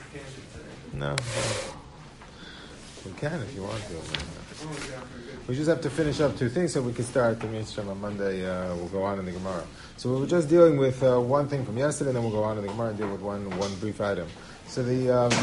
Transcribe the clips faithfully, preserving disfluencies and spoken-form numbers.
No. We can if you want to. We just have to finish up two things so we can start the Mitzvah on Monday. Uh, we'll go on in the Gemara. So we were just dealing with uh, one thing from yesterday, and then we'll go on in the Gemara and deal with one one brief item. So the um,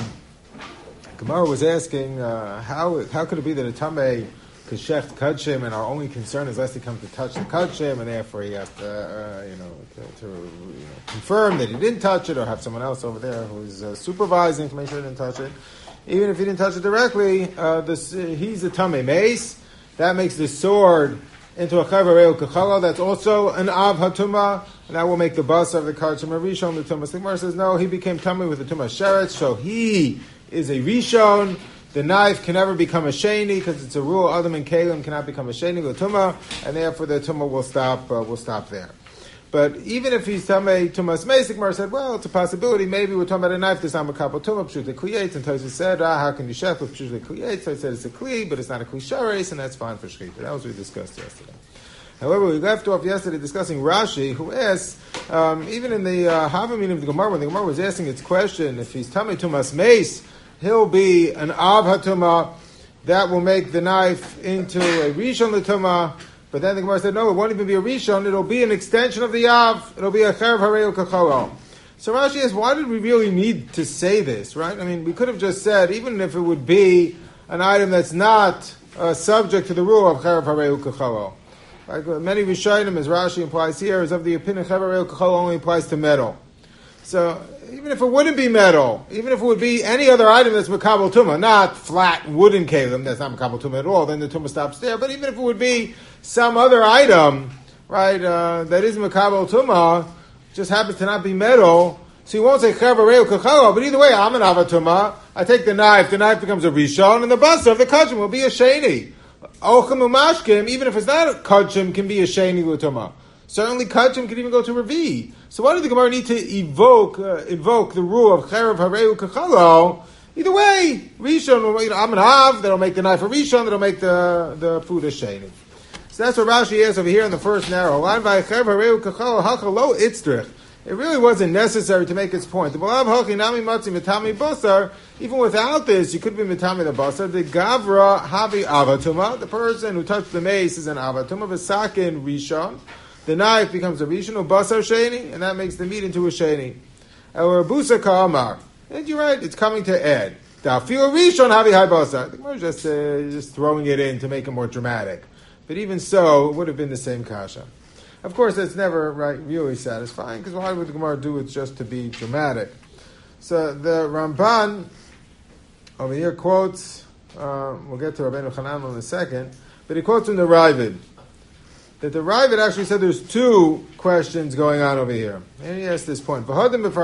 Gemara was asking uh, how how could it be that a Tameh could shecht Kudshim, and our only concern is lest he comes to touch the Kudshim, and therefore he has to, uh, you know, to, to you know, confirm that he didn't touch it, or have someone else over there who's uh, supervising to make sure he didn't touch it. Even if he didn't touch it directly, uh, this, uh, he's a Tameh Mace. That makes the sword into a Chavareu Kachala. That's also an Av HaTumah, and that will make the bus of the Kudshim a Rishon. The Tumah Sigmar says, no, he became Tameh with the Tumah Sheretz, so he is a Rishon. The knife can never become a sheni because it's a rule. Adam and Kalim cannot become a sheni l'tumah, and therefore the tumah will stop. Uh, will stop there. But even if he's tamei tumas meisik, Mar said, well, it's a possibility. Maybe we're talking about a knife that's not a couple tumah pshut kliyetz. And Tosfos said, ah, how can you shech with pshut kliyetz? So I said it's a kli, but it's not a kli shareis, and that's fine for shechita. That was what we discussed yesterday. However, we left off yesterday discussing Rashi, who asks, um, even in the uh, Havamim of the Gemara, when the Gemara was asking its question, if he's tamei tumas meis, he'll be an Av HaTumah that will make the knife into a Rishon l'tumah. But then the Gemara said, no, it won't even be a Rishon. It'll be an extension of the Av. It'll be a Cherev Hareu Kacholo. So Rashi asks, why did we really need to say this, right? I mean, we could have just said, even if it would be an item that's not uh, subject to the rule of Cherev Hareu Kacholo. Like many Rishonim, as Rashi implies here, is of the opinion Cherev Hareu Kacholo only applies to metal. So even if it wouldn't be metal, even if it would be any other item that's Makabal Tumah, not flat wooden kalim, that's not Makabal Tumah at all, then the Tumah stops there. But even if it would be some other item, right, uh, that is Makabal Tumah, just happens to not be metal, so you won't say Chavareu Kachalo, but either way, I'm an Avatumah, I take the knife, the knife becomes a Rishon, and the basa of the Kudshim will be a Sheni. Ochem Umashkim, even if it's not a Kudshim, can be a Sheni L'tumah. Certainly, Kudshim can even go to Revi. So why did the Gemara need to evoke uh, invoke the rule of Cherev Hareu Kachalo? Either way, Rishon, you know, I'm an Av, that'll make the knife a Rishon, that'll make the, the food a Sheni. So that's what Rashi is over here in the first narrow line. Cherev Hareu Kachalo Hachalo Itztrich. It really wasn't necessary to make its point. The Balav Hachi Nami Matzi Mitami Basar, even without this, you could be Mitami the Basar. The Gavra Havi Avatuma, the person who touched the mace is an Avatuma, V'sakin Rishon. The knife becomes a Rishon, or Basar Sheni, and that makes the meat into a Sheni. Or Busa Ka'amar. And you're right, it's coming to add. Da'afil Rishon Havi Hai Basar. The Gemara is just, uh, just throwing it in to make it more dramatic. But even so, it would have been the same kasha. Of course, that's never right, really satisfying, because why would the Gemara do it just to be dramatic? So the Ramban over here quotes, uh, we'll get to Rabbeinu Hanan in a second, but he quotes from the Ravid, that the Ravid actually said there's two questions going on over here. And he asked this point. Oh, we'll get to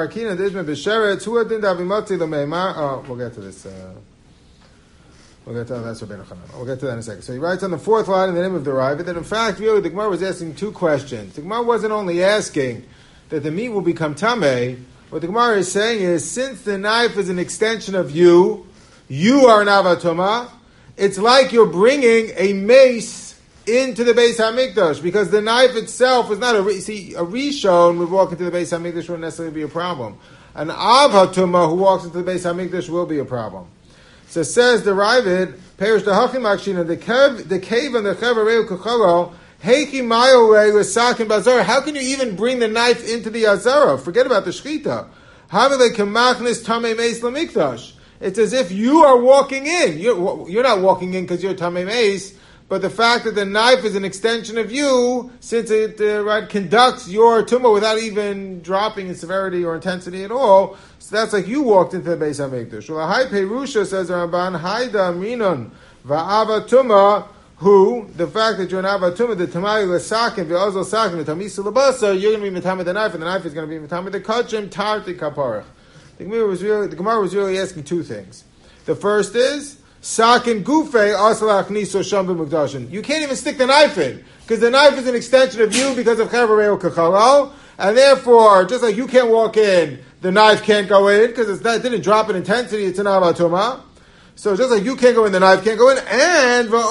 this. Uh, we'll get to that's Rabbeinu Hanan. We'll get to that in a second. So he writes on the fourth line in the name of the Ravid that in fact, really, the Gemara was asking two questions. The Gemara wasn't only asking that the meat will become tameh. What the Gemara is saying is, since the knife is an extension of you, you are an Avatuma, it's like you're bringing a mace into the Beis HaMikdash, because the knife itself is not a, see, a Rishon would walk into the Beis HaMikdash wouldn't necessarily be a problem. An Av HaTumah who walks into the Beis HaMikdash will be a problem. So says the Ravid, Perish the Hachim Akshina, the cave, the cave and the Chavareu Kachalo, Heiki Mayore Sakin Bazar. How can you even bring the knife into the Azara? Forget about the Shchita. Havile Kamachnis Tamei Meis Lamikdash. It's as if you are walking in. You're, you're not walking in because you're Tamei Meis, but the fact that the knife is an extension of you, since it uh, right, conducts your tumah without even dropping in severity or intensity at all, so that's like you walked into the Beis HaMikdash. Ulahai Perusha, says the Ramban, Haida Minon Va'ava Tumah, who, the fact that you're an Ava Tumah, the Tamai L'sakin, V'ozo Sakin, the Tamisa L'basa, you're going to be Mitami the knife, and the knife is going to be Mitami the Kachim, Tarti Kaparach. The Gemara was really, the Gemara was really asking two things. The first is, Sakin Gufe Asalach Niso Shambim Mukdashin. You can't even stick the knife in, because the knife is an extension of you because of Chavareu Kachalal, and therefore, just like you can't walk in, the knife can't go in, because it didn't drop in intensity, it's an Avatuma. So just like you can't go in, the knife can't go in, and the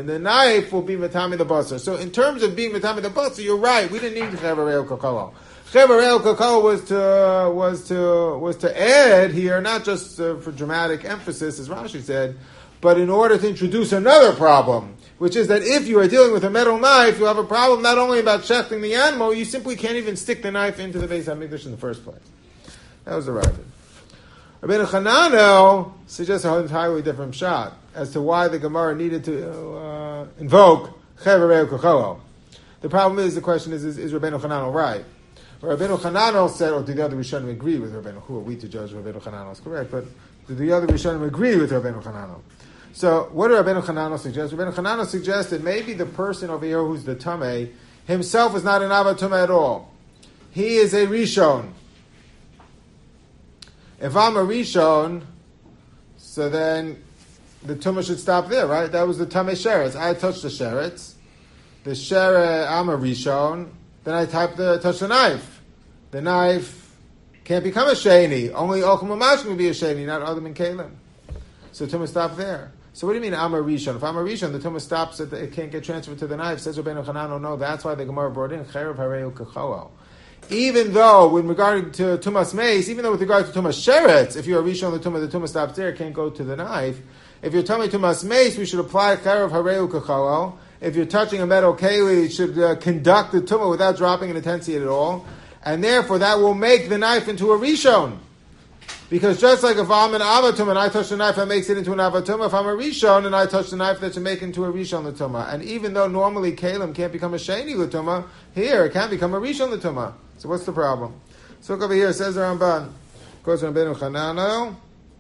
knife will be Matami the Basar. So in terms of being Matami the Basar, you're right, we didn't need Chavareu Kachalal. Chever El Kakao was to was to was to add here, not just uh, for dramatic emphasis, as Rashi said, but in order to introduce another problem, which is that if you are dealing with a metal knife, you have a problem not only about shechting the animal, you simply can't even stick the knife into the Beis HaMikdash in the first place. That was the Ravid. Rabbeinu Chananel suggests an entirely different shot as to why the Gemara needed to uh, invoke Chever El Kakao. The problem is, the question is, is, is Rabbeinu Chananel right? Rabbeinu Chananel said, or did the other Rishonim agree with Rabbeinu? Who are we to judge Rabbeinu Chananel is correct? But did the other Rishonim agree with Rabbeinu Chananel? So, what did Rabbeinu Chananel suggest? Rabbeinu Chananel suggested maybe the person over here who's the Tameh himself is not an Ava Tumah at all. He is a Rishon. If I'm a Rishon, so then the Tumah should stop there, right? That was the Tameh Sheretz. I touched the Sheretz. The Sheretz, I'm a Rishon. Then I type the, touch the knife. The knife can't become a sheni. Only Ochem Mamash can be a sheni, not Adam and Kalim. So Tumah stop there. So what do you mean I'm a Rishon? If I'm a Rishon, the Tumah stops, at the, it can't get transferred to the knife. Says Rabbeinu Chananel, no, that's why the Gemara brought in Cherev Hareu Kachao. Even though, with regard to Tumas Meis, even though with regard to Tumas Sheretz, if you're a Rishon, the Tumah, the Tumah stops there, it can't go to the knife. If you're telling Tumas Meis, we should apply Cherev Hareu Kachao. If you're touching a metal keli, it should uh, conduct the tumah without dropping an intensity at all. And therefore, that will make the knife into a rishon. Because just like if I'm an avatum and I touch the knife, that makes it into an avatum. If I'm a rishon and I touch the knife, that should make it into a rishon l'tumah. And even though normally kalim can't become a sheni l'tumah, here it can become a rishon l'tumah. So what's the problem? So look over here, it says the Ramban. Goes to Rabbeinu Chananel.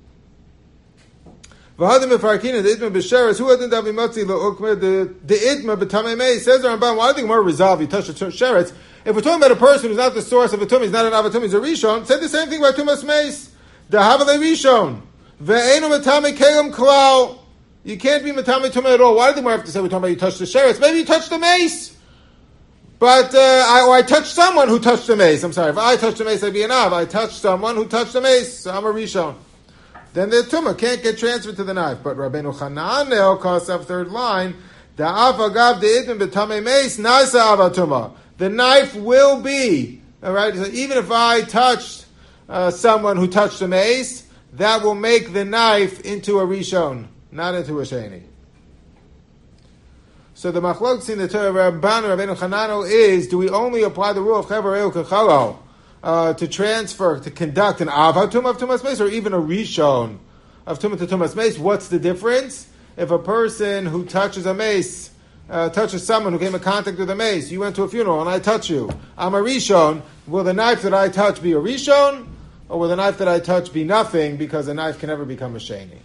V'hadim mefarkin the itma b'sheretz. Who hadn't davi motzi lo'ukma the the itma b'tamei mei? Says the Ramban. Why do you think more resolve? You touch the sheretz. If we're talking about a person who's not the source of a tumah, he's not an avatum, he's a rishon. Said the same thing about tumas meis. The havale rishon ve'enu b'tamei kelim klal. You can't be b'tamei tumah at all. Why do you have to say we're talking about you touch the sheretz? Maybe you touch the mace. But uh, I, or I touched someone who touched the mace. I'm sorry. If I touched the mace, I'd be an av. I touched someone who touched the mace. So I'm a rishon. Then the tumah can't get transferred to the knife. But Rabbeinu Chananel calls up third line, the afagav de'itim b'tamei meis nasa avatuma. The knife will be, all right. So even if I touched uh, someone who touched the mace, that will make the knife into a rishon, not into a sheni. So the machlokes in the Torah Rabban Rabbeinu Chananel is: do we only apply the rule of Chever El Kachalo Uh, to transfer, to conduct an avatum of tumas meis, or even a rishon of tumah to tumas meis? What's the difference? If a person who touches a mace, uh, touches someone who came in contact with a mace, you went to a funeral and I touch you, I'm a rishon, will the knife that I touch be a rishon, or will the knife that I touch be nothing, because a knife can never become a sheni?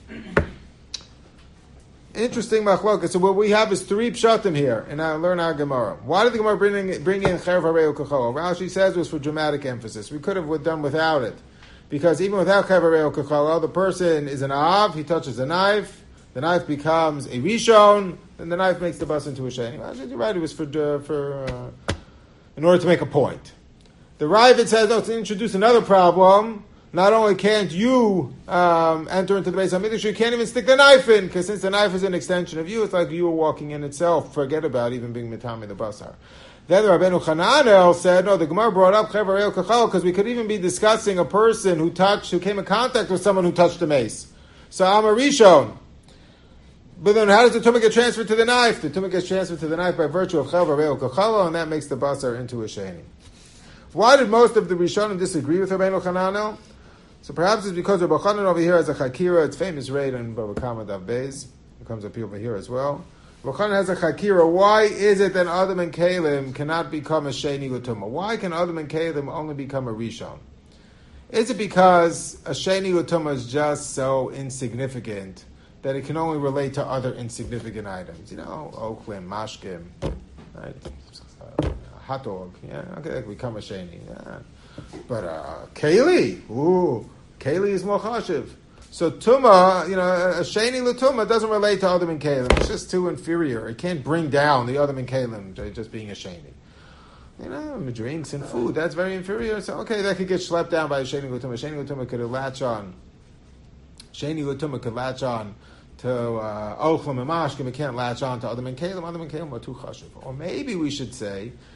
Interesting machlokas. So what we have is three pshatim here, and I learn our Gemara. Why did the Gemara bring in, bring in Cherev Hareu Kachao? Rashi says it was for dramatic emphasis. We could have done without it, because even without Cherev Hareu Kachao, the person is an av. He touches a knife, the knife becomes a rishon, and the knife makes the bus into a sheni. Rashi, you're right. It was for uh, for uh, in order to make a point. The Ravid says no, to introduce another problem. Not only can't you um, enter into the Beis HaMikdash, you can't even stick the knife in, because since the knife is an extension of you, it's like you were walking in itself. Forget about even being mitami the basar. Then the Rabbeinu Chananel said, no, the Gemara brought up Chever El Kachal because we could even be discussing a person who touched, who came in contact with someone who touched the mace. So I'm a rishon. But then how does the tumah get transferred to the knife? The tumah gets transferred to the knife by virtue of Chever El Kachal, and that makes the basar into a sheni. Why did most of the rishonim disagree with Rabbeinu Chananel? So perhaps it's because Rabbi Chanan over here has a chakira. It's famous raid on Baba Kama Dav Beis. It comes up here over here as well. Rabbi Chanan has a chakira. Why is it that Adam and Kalim cannot become a sheni l'tumah? Why can Adam and Kalim only become a rishon? Is it because a sheni l'tumah is just so insignificant that it can only relate to other insignificant items? You know, oklim, mashkim, right? Hot dog. Yeah, okay, that can become a sheni. Yeah. But uh, Keli, ooh, Keli is more chashiv. So Tuma, you know, a Sheni L'Tuma doesn't relate to Adam and Kalim. It's just too inferior. It can't bring down the Adam and Kalim just being a Sheni. You know, drinks and food, that's very inferior. So, okay, that could get schlepped down by a Sheni L'Tuma. Sheni L'Tuma could latch on. Sheni L'Tuma could latch on to Ochlam and Mashkim. It can't latch on to Adam and Kalim. Adam and Kalim are too chashiv. Or maybe we should say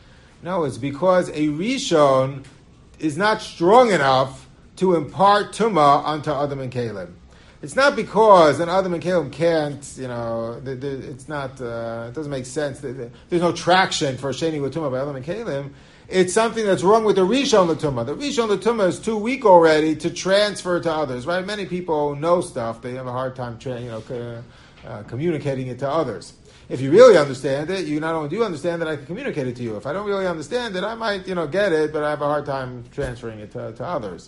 No, it's because a Rishon is not strong enough to impart Tumah onto Adam and Kalim. It's not because an Adam and Kalim can't, you know, it's not, uh, it doesn't make sense. There's no traction for Sheni L'Tumah by Adam and Kalim. It's something that's wrong with the Rishon L'Tumah. The Rishon L'Tumah is too weak already to transfer to others, right? Many people know stuff. They have a hard time, tra- you know, uh, communicating it to others. If you really understand it, you not only do understand that I can communicate it to you. If I don't really understand it, I might, you know, get it, but I have a hard time transferring it to, to others.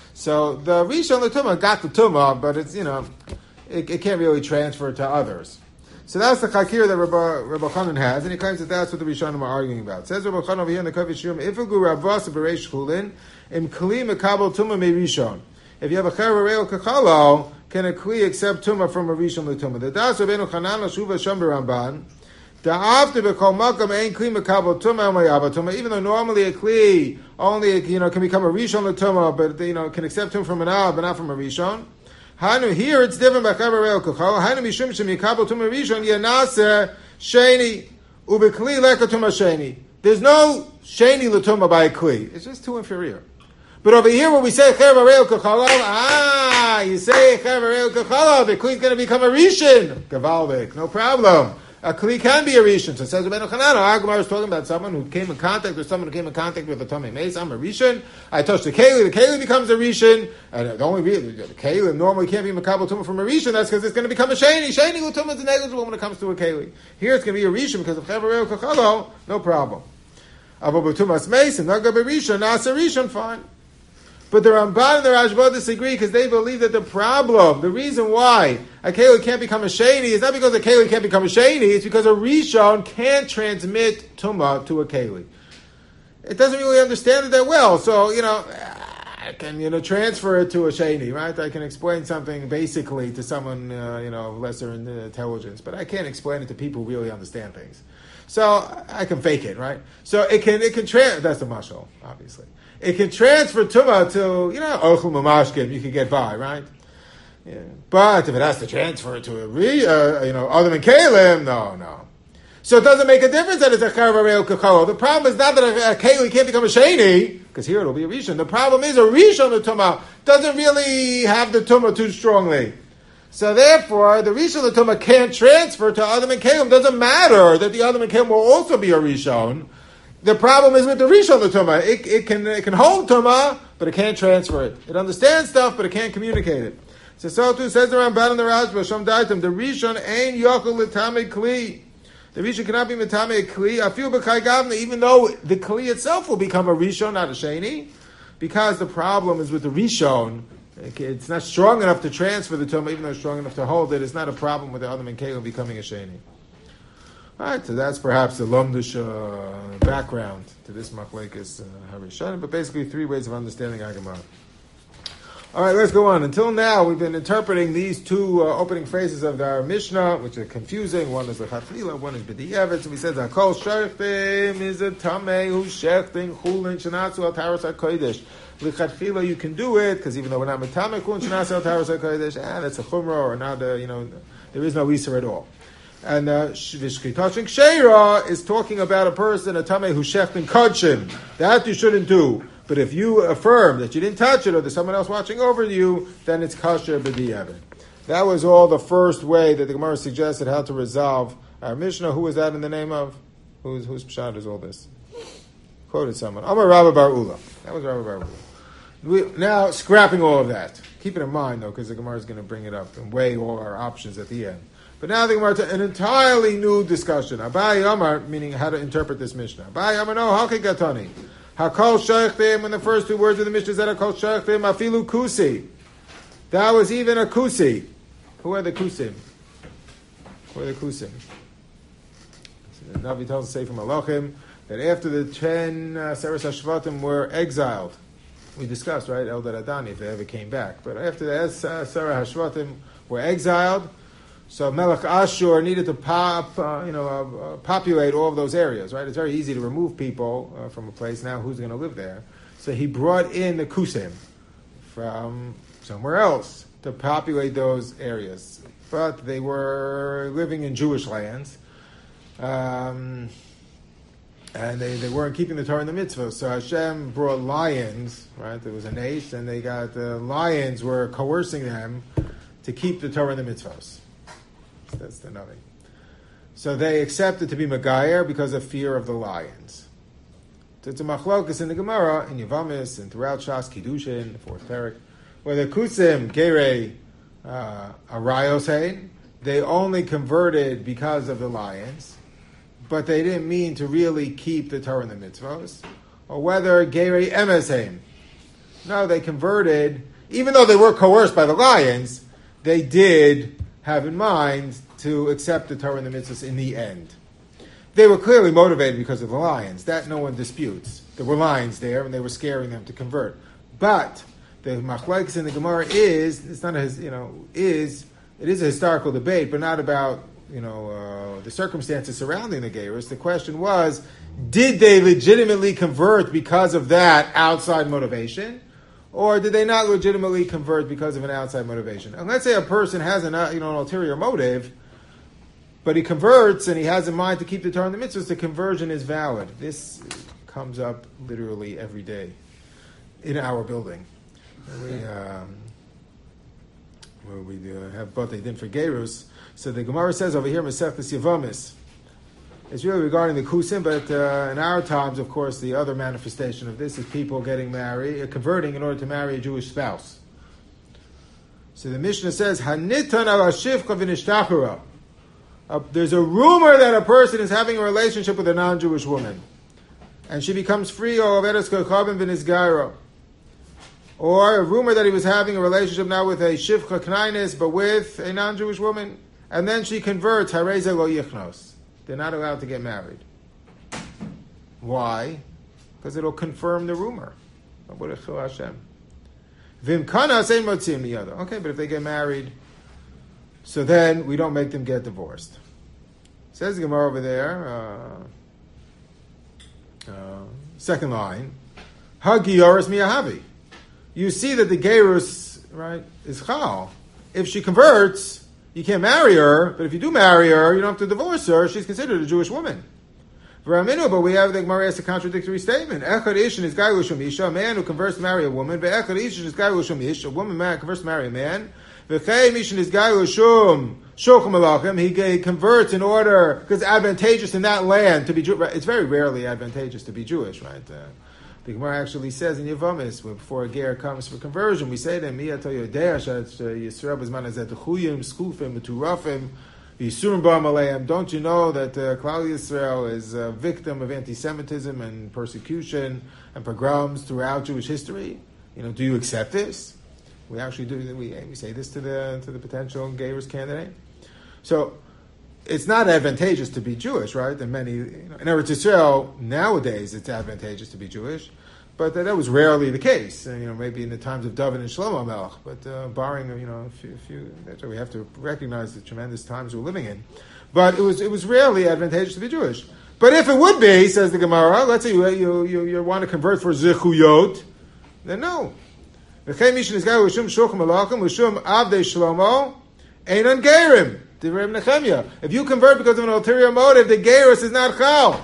So the Rishon L'Tumah got the Tumah, but it's, you know, it, it can't really transfer to others. So that's the Chakir that Rabbi, Rabbi Chanan has, and he claims that that's what the Rishonim are arguing about. It says Rabbi Chanan over here in the Kavi Shirim, Ifigu Ravas Bereish Chulin, Im Kli Mekabel Tumah Me Rishon. If you have a Cher Reil Kachalo, can a Kli accept Tumah from a Rishon L'Tumah? The Das Rabbeinu Chanan Lashuva Sham B'Ramban, Da'after B'Kol Makam Ein Kli Mekabel Tumah Mayava Tumah, even though normally a Kli only, you know, can become a Rishon L'Tumah, but, you know, can accept him from an Av, but not from a Rishon. Hanu, here it's different by Chaver Reil Kachal. Hanu Mishum Shem Yikabel Tumah Rishon Yanaseh Sheni Ubekli Leka Tumah Sheni. There's no Sheni L'Tumah by a Kli. It's just too inferior. But over here when we say Chaver Reil Kachal, ah, you say Chaver Reil Kachal, the Kli is going to become a Rishon. Gavaldik, no problem. A Kli can be a Rishon. So it says Rabbeinu Chanan, our Gemara is talking about someone who came in contact with someone who came in contact with a Tomei Mace. I'm a Rishon. I touch the Keli. The Keli becomes a Rishon. And the only reason, the Keli normally can't be Makabel Tumah from a Rishon. That's because it's going to become a Sheni. Sheni L'Tumah is negligible when it comes to a Keli. Here it's going to be a Rishon because of Chaver Reil Kachalo. No problem. Abo B'Tumas Mace and Naga B'Rishon. Nasa Rishon, fine. But the Ramban and the Rashba disagree because they believe that the problem, the reason why a Keli can't become a Sheni is not because a Keli can't become a Sheni, it's because a Rishon can't transmit Tumah to a Keli. It doesn't really understand it that well, so, you know, I can, you know, transfer it to a Sheni, right? I can explain something basically to someone, uh, you know, of lesser in intelligence, but I can't explain it to people who really understand things. So I can fake it, right? So it can, it can transfer, that's the mashal, obviously. It can transfer Tumah to, you know, Ochel Mamashkim, you can get by, right? Yeah. But if it has to transfer to a re, uh, you know, Adam and Kalim, no, no. So it doesn't make a difference that it's a Chaver Reil Kachalo. The problem is not that a, a Keli can't become a Sheni, because here it'll be a Rishon. The problem is a Rishon, the Tumah, doesn't really have the Tumah too strongly. So therefore, the Rishon, the Tumah can't transfer to Adam and Kalim. Doesn't matter that the Adam and Kalim will also be a Rishon. The problem is with the Rishon L'Tumah. It, it can it can hold Tumah, but it can't transfer it. It understands stuff, but it can't communicate it. So, so too says the Ramban and the Rashba, Shom Daitim, the Rishon ain't yochel l'tamei Kli. The Rishon cannot be metamei Kli. I feel b'chai gavna, even though the Kli itself will become a Rishon, not a Sheni, because the problem is with the Rishon. It's not strong enough to transfer the Tumah, even though it's strong enough to hold it. It's not a problem with the Adam and Kalim becoming a Sheni. Alright, so that's perhaps the Lomdush uh, background to this Machlekes uh, Harishanim, but basically three ways of understanding Agamar. Alright, let's go on. Until now, we've been interpreting these two uh, opening phrases of our Mishnah, which are confusing. One is the Chatchila, one is B'di'evet. So we said, Hakol Shechtim is a Tamei Hu Shechtim Chulin Shenatzu Al Taras HaKodesh. L'Chatchila, you can do it, because even though we're not Metamei Chulin Shenatzu Al Taras HaKodesh, ah, that's a Chumrah, or not, a, you know, there is no Isser at all. And uh, Vishkitashing Sheira is talking about a person, a Tamei who shechtin kachim. That you shouldn't do. But if you affirm that you didn't touch it or there's someone else watching over you, then it's kasher b'di'evet. That was all the first way that the Gemara suggested how to resolve our Mishnah. Who is that in the name of? Who's, whose pshat is all this? Quoted someone. Amar Rabba Bar Ula. That was Rabba Bar Ula. We, now, scrapping all of that. Keep it in mind, though, because the Gemara is going to bring it up and weigh all our options at the end. But now the Gemara, an entirely new discussion. Abai Amar, meaning how to interpret this Mishnah. Abai Amar, no, Halki Gatani. Hakol Sheichtim, when the first two words of the Mishnah said Hakol Sheichtim, Afilu Kusi. That was even a Kusi. Who are the Kusim? Who are the Kusim? So the Navi tells us, say from Malachim, that after the ten uh, Seres HaShvatim were exiled, we discussed, right, Eldad Adani, if they ever came back. But after the uh, Seres HaShvatim were exiled, so Melech Ashur needed to pop, uh, you know, uh, uh, populate all of those areas, right? It's very easy to remove people uh, from a place. Now, who's going to live there? So he brought in the Kusim from somewhere else to populate those areas. But they were living in Jewish lands. Um, and they, they weren't keeping the Torah and the mitzvah. So Hashem brought lions, right? There was a nation, and they got the lions were coercing them to keep the Torah and the mitzvahs. That's the Navi. So they accepted to be Megayer because of fear of the lions. So it's a machlokas in the Gemara, in Yavamis, and throughout Shas Kiddushin, the fourth parak, where the Kusim, Gerei, uh, Arayosein, they only converted because of the lions, but they didn't mean to really keep the Torah and the mitzvahs, or whether Gerei Emesein. No, they converted, even though they were coerced by the lions, they did have in mind to accept the Torah and the mitzvahs in the end. They were clearly motivated because of the lions. That no one disputes. There were lions there, and they were scaring them to convert. But the machlokes in the Gemara is it's not a you know is it is a historical debate, but not about you know uh, the circumstances surrounding the Geirus. The question was, did they legitimately convert because of that outside motivation, or did they not legitimately convert because of an outside motivation? And let's say a person has an you know an ulterior motive, but he converts and he has in mind to keep the Torah and the mitzvahs. The conversion is valid. This comes up literally every day in our building. We, um, where we uh, have Batei Din for Gerus. So the Gemara says over here, Masechtas Yavamis. It's really regarding the Kusim, but uh, in our times, of course, the other manifestation of this is people getting married, uh, converting in order to marry a Jewish spouse. So the Mishnah says, Hanitan ala shivcha v'nishtachura. Uh, there's a rumor that a person is having a relationship with a non-Jewish woman, and she becomes free, or or a rumor that he was having a relationship not with a shivcha knainis, but with a non-Jewish woman, and then she converts. Hareze lo yichnos. They're not allowed to get married. Why? Because it'll confirm the rumor. Okay, but if they get married, so then we don't make them get divorced. Says the Gemara over there, uh, uh, second line, Hagioris miyahavi. You see that the gerus, right, is chal. If she converts, you can't marry her, but if you do marry her, you don't have to divorce her. She's considered a Jewish woman. But we have the Gemara as a contradictory statement. Echad ishin is gailushum isha, a man who converts to marry a woman. Ve'echad ishin is gailushum ish, a woman man converts to marry a man. Ve'chei mishin is gailushum shochem alachim. He converts in order because it's advantageous in that land to be Jewish. It's very rarely advantageous to be Jewish, right? Uh, the Gemara actually says in Yavamis, before a ger comes for conversion, we say to him, "Miya to Yodea shat Yisrael b'zman hazeh techuyim skufim uturafim." Don't you know that uh, Klal Yisrael is a victim of anti-Semitism and persecution and pogroms throughout Jewish history? You know, do you accept this? We actually do. We, we say this to the to the potential Geirus candidate. So it's not advantageous to be Jewish, right? And many you know, in Eretz Yisrael nowadays it's advantageous to be Jewish, but that, that was rarely the case. And, you know, maybe in the times of David and Shlomo Melech, but uh, barring you know a few, a few that's why we have to recognize the tremendous times we're living in. But it was it was rarely advantageous to be Jewish. But if it would be, says the Gemara, let's say you you you, you want to convert for zichuyot, then no. If you convert because of an ulterior motive, the gerus is not chal.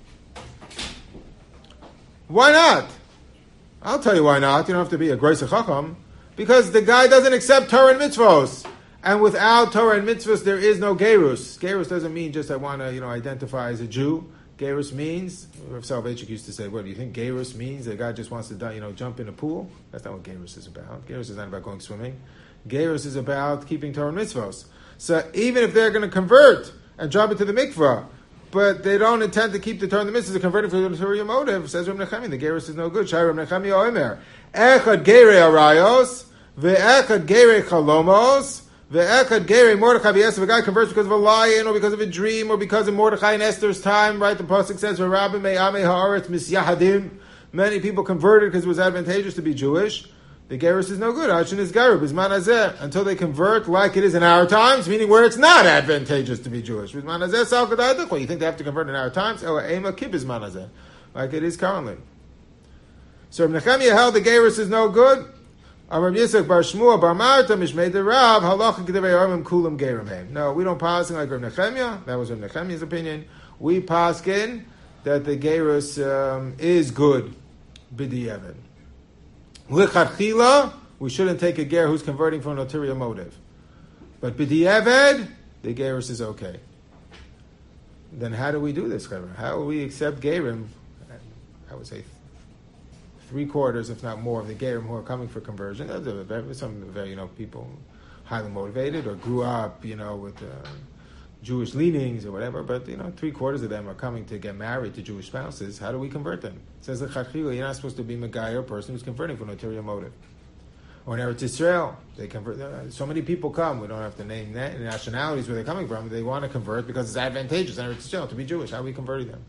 Why not? I'll tell you why not. You don't have to be a Greisa Chacham. Because the guy doesn't accept Torah and mitzvos. And without Torah and mitzvos, there is no gerus. Gerus doesn't mean just I want to, you know, identify as a Jew. Gerus means, Rav Soloveitchik used to say, what do you think gerus means? That a guy just wants to, you know, jump in a pool? That's not what gerus is about. Gerus is not about going swimming. Gerus is about keeping Torah and mitzvos. So even if they're going to convert and jump into the mikvah, but they don't intend to keep the Torah and the mitzvahs, they're converting for the ulterior motive, says Reb Nechemia, the gerus is no good. Shai Reb Nechemia Omer, Echad gerei arayos, ve'echad gerei chalomos, ve'echad gerei Mordechai v'Esther. If a guy converts because of a lion, or because of a dream, or because of Mordechai and Esther's time, right? The pasuk says, "V'rabim me'amei haaretz misyahadim." Many people converted because it was advantageous to be Jewish. The gerus is no good. Ashin is garib bizman hazeh, until they convert like it is in our times, meaning where it's not advantageous to be Jewish. Bizman hazeh sal kadayaduk. You think they have to convert in our times? Ela ema kib bizman hazeh, like it is currently. So Reb Nechemia held the gerus is no good. Amar Yitzchak bar Shmuel bar Marta mishmei the Rav halacha kedevei armim kulam gerim heim. No, we don't pass in like Reb Nechemia. That was Reb Nechemia's opinion. We pass in that the gerus um, is good b'di'evet. Lichatchila, we shouldn't take a ger who's converting for an ulterior motive. But b'di'evet, the gerus is okay. Then how do we do this, Chaver? How do we accept gerim? I would say three quarters, if not more, of the gerim who are coming for conversion. Some very, you know, people highly motivated or grew up, you know, with uh, Jewish leanings or whatever. But you know, three quarters of them are coming to get married to Jewish spouses. How do we convert them? It says the Chachila, you're not supposed to be a guy or a person who's converting for an ulterior motive. Or in Eretz Yisrael, they convert. Uh, so many people come. We don't have to name na- nationalities where they're coming from. They want to convert because it's advantageous in Eretz Yisrael to be Jewish. How are we converting them?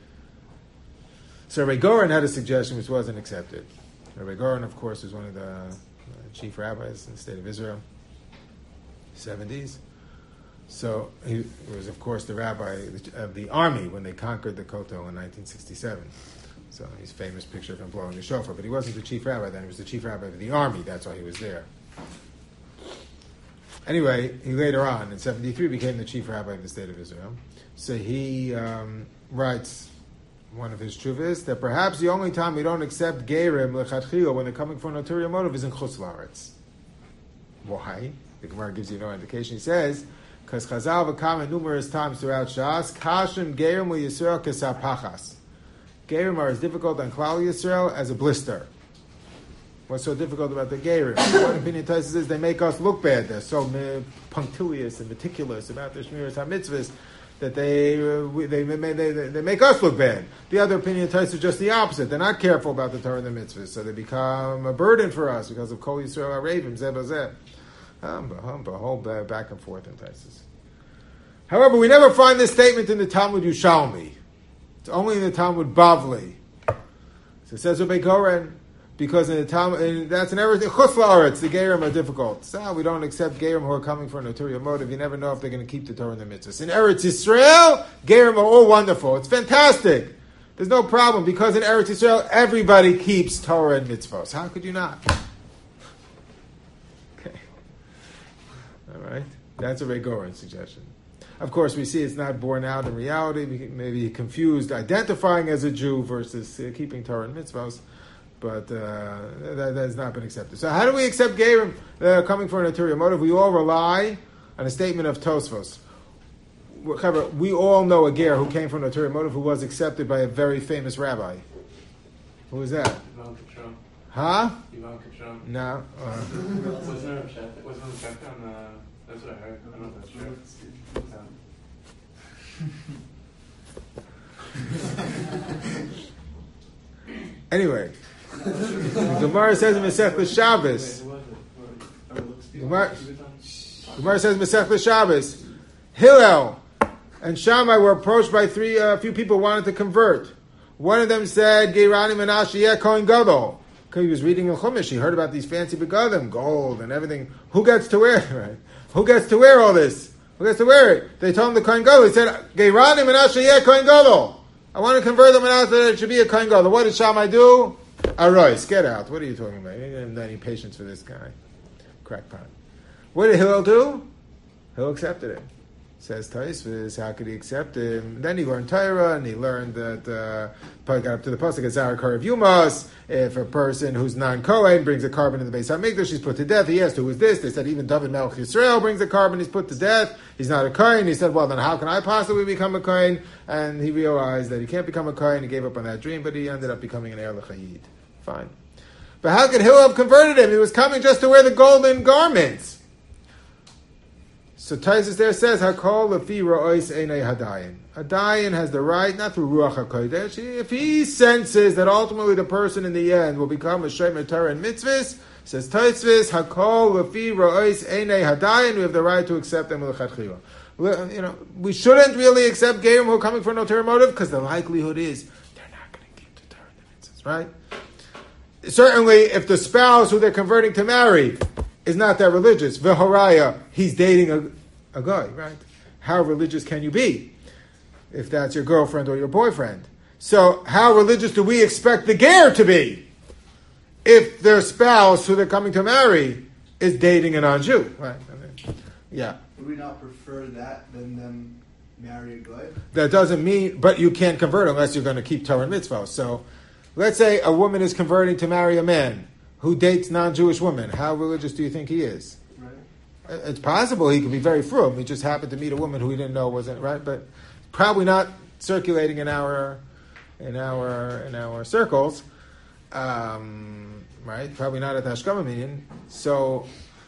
So Rabbi Goren had a suggestion which wasn't accepted. Rabbi Goren, of course, was one of the uh, chief rabbis in the state of Israel, seventies. So he was, of course, the rabbi of the army when they conquered the Kotel in nineteen sixty-seven. So his famous picture of him blowing the shofar. But he wasn't the chief rabbi then. He was the chief rabbi of the army. That's why he was there. Anyway, he later on, in seventy-three, became the chief rabbi of the state of Israel. So he um, writes one of his truvas that perhaps the only time we don't accept gerim lechatchila when they're coming for an ulterior motive is in chutz la'aretz. Why? The Gemara gives you no indication. He says, because Chazal have comment numerous times throughout Shas, Kashim gerim Yisrael kesapachas. Gerim are as difficult on Klal Yisrael as a blister. What's so difficult about the gerim? One opinion Taisus is they make us look bad. They're so punctilious and meticulous about their shmiras hamitzvahs that they, uh, they, they, they, they make us look bad. The other opinion Taisus is just the opposite. They're not careful about the Torah and the mitzvahs, so they become a burden for us because of Kol Yisrael Arevim, Zeh Bazeh. Humba, humba, whole back and forth in Taisus. However, we never find this statement in the Talmud Yushalmi. It's only in the Talmud Bavli. So it says Rabbi Goren, because in the Talmud, and that's in everything, Chutz la'aretz, the Gerim are difficult. So we don't accept Gerim who are coming for an ulterior motive. You never know if they're going to keep the Torah and the mitzvahs. In Eretz Yisrael, Gerim are all wonderful. It's fantastic. There's no problem, because in Eretz Yisrael, everybody keeps Torah and mitzvahs. How could you not? Okay. All right. That's a Rabbi Goren suggestion. Of course, we see it's not borne out in reality. Maybe confused identifying as a Jew versus uh, keeping Torah and mitzvahs. But uh, that, that has not been accepted. So how do we accept gerim uh, coming for an ulterior motive? We all rely on a statement of Tosfos. We all know a ger who came from an ulterior motive who was accepted by a very famous rabbi. Who was that? Ivan Kachon. Huh? Ivan Kachon. No. Uh, wasn't there a chef? Wasn't there a chef on the... That's what I heard. I don't know if that's true. Anyway, the Gemara says in Masechta Shabbos. Gemara, Gemara says in Masechta Shabbos, Hillel and Shammai were approached by three, a uh, few people who wanted to convert. One of them said, Geirani Menashe Yeh Kohen Gadol. Because he was reading the Chumash, he heard about these fancy begadim, gold and everything. Who gets to wear it? Right? Who gets to wear all this? Who gets to wear it? They told him the Kohen Gadol. He said, Geirani Menashe Yeh Kohen Gadol. I want to convert them and that it should be a Kohen Gadol. What did Shammai do? Arois, get out. What are you talking about? You didn't have any patience for this guy. Crackpot. What did Hillel do? Hillel accepted it. Says Taisvis, how could he accept it? And then he learned Torah, and he learned that, uh, probably got up to the pasuk of Zahar Karav Yumas. If a person who's non-Kohen brings a carbon in the Beis HaMikdash, he's put to death. He asked, who is this? They said, even David Melech Yisrael brings a carbon, he's put to death. He's not a Kohen. He said, well, then how can I possibly become a Kohen? And he realized that he can't become a Kohen. He gave up on that dream, but he ended up becoming an Er L'Chayid. Fine. But how could Hillel have converted him? He was coming just to wear the golden garments. So Taisus there says, Hakol lefi ra'os einei hadayin. A dayan has the right, not through Ruach HaKodesh, if he senses that ultimately the person in the end will become a Shomer Torah and Mitzvahs, says Taisus, Hakol lefi ra'os einei hadayin, we have the right to accept them l'chatchila. You know, we shouldn't really accept gerim who are coming for no ulterior motive, because the likelihood is they're not going to keep the Torah and the Mitzvahs, right? Certainly, if the spouse who they're converting to marry is not that religious, v'horaya, he's dating a, a guy, right? How religious can you be if that's your girlfriend or your boyfriend? So how religious do we expect the ger to be if their spouse who they're coming to marry is dating a non-Jew, right? I mean, yeah. Would we not prefer that than them marry a guy? That doesn't mean, but you can't convert unless you're going to keep Torah and mitzvah. So, let's say a woman is converting to marry a man who dates non-Jewish women. How religious do you think he is? Right. It's possible he could be very frum. He just happened to meet a woman who he didn't know wasn't right, but probably not circulating in our in our in our circles. Um, right? Probably not at the Hashkama meeting. So,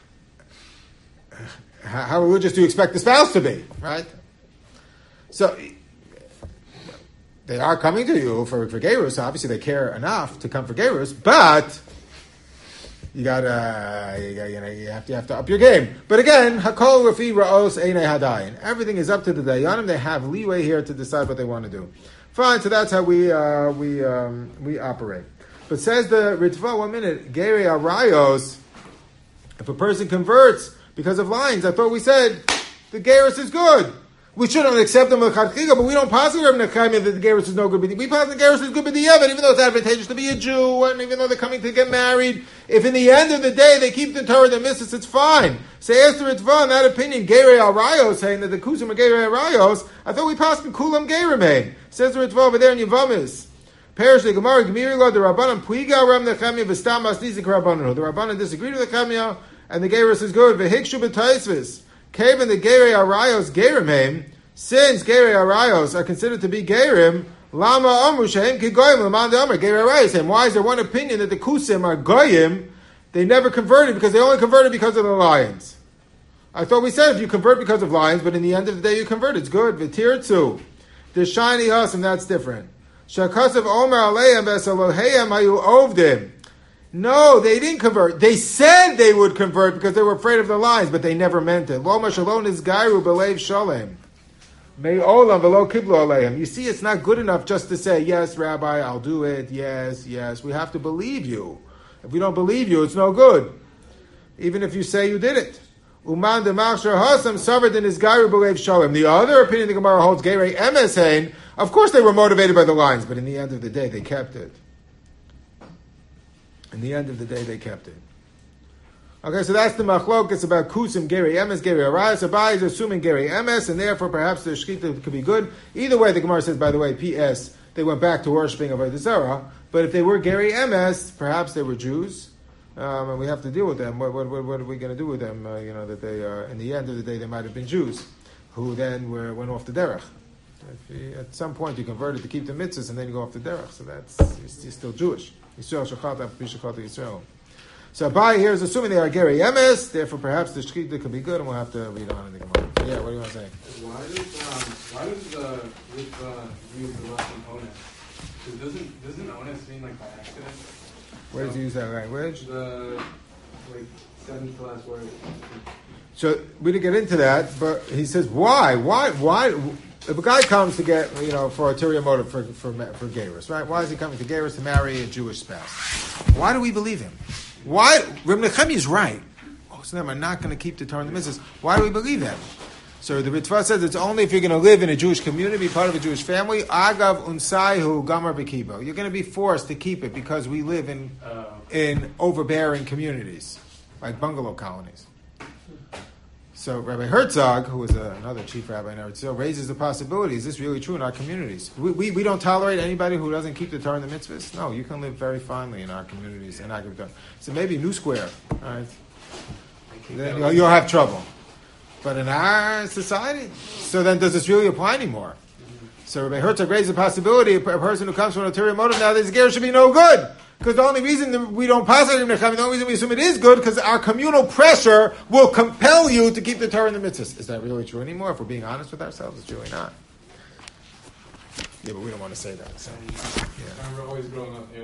how, how religious do you expect the spouse to be? Right? So, they are coming to you for, for Gerus. Obviously, they care enough to come for Gerus, but you gotta, you, gotta, you know, you have to, you have to up your game. But again, Hakol Rafi Ra'os Einei Hadayin. Everything is up to the Dayanim. They have leeway here to decide what they want to do. Fine. So that's how we uh, we um, we operate. But says the Ritva, one minute, Geri Arayos. If a person converts because of lines, I thought we said the Gerus is good. We shouldn't accept them with Chadchiga, but we don't possibly Reb Nechemia that the Gerus is no good. We pass the Gerus is good with the Yemen, even though it's advantageous to be a Jew, and even though they're coming to get married. If in the end of the day they keep the Torah and the mitzvahs, it's fine. Say Esther Ritva, in that opinion, Geri Arayos, saying that the Kusim are Geri Arayos, I thought we passed in Kulam Gerimei. Says the Ritva over there in Yavamis. Perish the Gemara, Gemiri Lo, the Rabbanan, Puiga Reb Nechemia, V'stam Asnizik Rabbanan. The Rabbanan disagreed with the Nechemia, and the Gerus is good. V'hikshu b'taisvis. Kevin the Geri Arayos Gerimim, since Geri Arayos are considered to be Gerim, Lama Amru Shehem Kigoyim Laman de Amr Geri Arayos. Why is there one opinion that the Kusim are Goyim? They never converted because they only converted because of the lions. I thought we said if you convert because of lions, but in the end of the day you convert, it's good. V'tirtzu, the shiny Hasim, that's different. Shakasav Omer Aleim Besaloheyam Hayu Ovdim. No, they didn't convert. They said they would convert because they were afraid of the lions, but they never meant it. Loma Shalom is Gairu Belev Shalem. May olam velo kiblu aleim. You see, it's not good enough just to say, yes, Rabbi, I'll do it. Yes, yes. We have to believe you. If we don't believe you, it's no good. Even if you say you did it. Uman de machshar hasam suffered in his gairu belev shalom. The other opinion the Gemara holds, Gerei emes hein. Of course they were motivated by the lines, but in the end of the day, they kept it. In the end of the day, they kept it. Okay, so that's the machlok. It's about kusim geri emes geri arayos. Abai is assuming geri emes, and therefore perhaps the shkita could be good. Either way, the Gemara says, by the way, P S they went back to worshiping Avodah Zarah. But if they were geri emes, perhaps they were Jews, um, and we have to deal with them. What, what, what, what are we going to do with them? Uh, you know that they, uh, in the end of the day, they might have been Jews who then were went off the derech. If you, at some point, you converted to keep the mitzvahs, and then you go off the derech. So that's you're still Jewish. Yisrael shachat b'shachat Yisrael. So Abai here is assuming they are Geri Emes, therefore perhaps the Shkita could be good, and we'll have to read on in the Gemara. Yeah, what do you want to say? Why does um, why does the with uh, use the lesson onus? Because doesn't doesn't onus mean like by accident? Where so, does he use that language? The like seventh to last word. So we didn't get into that, but he says why? Why? Why? If a guy comes to get, you know, for ulterior motive for for for Gerus, right? Why is he coming to Gerus to marry a Jewish spouse? Why do we believe him? Why? Reb Nechemia is right. Most of them are not going to keep the Torah and the mitzvahs. Why do we believe him? So the Ritva says it's only if you're going to live in a Jewish community, be part of a Jewish family. Agav unsaihu gamar b'kibo. You're going to be forced to keep it because we live in uh, in overbearing communities, like bungalow colonies. So Rabbi Herzog, who was a, another chief rabbi in Eretz Yisrael, raises the possibility, is this really true in our communities? We, we we don't tolerate anybody who doesn't keep the Torah and the mitzvahs? No, you can live very finely in our communities and not give Torah. So maybe New Square, all right? Then you'll, you'll have trouble. But in our society, so then does this really apply anymore? So Rabbi Herzog raises the possibility, a person who comes from an ulterior motive, now this ger should be no good. Because the only reason that we don't pass it in Nechemia, the only reason we assume it is good, because our communal pressure will compel you to keep the Torah and the mitzvahs. Is that really true anymore? If we're being honest with ourselves, it's really not. Yeah, but we don't want to say that. So, yeah. I remember always growing up here.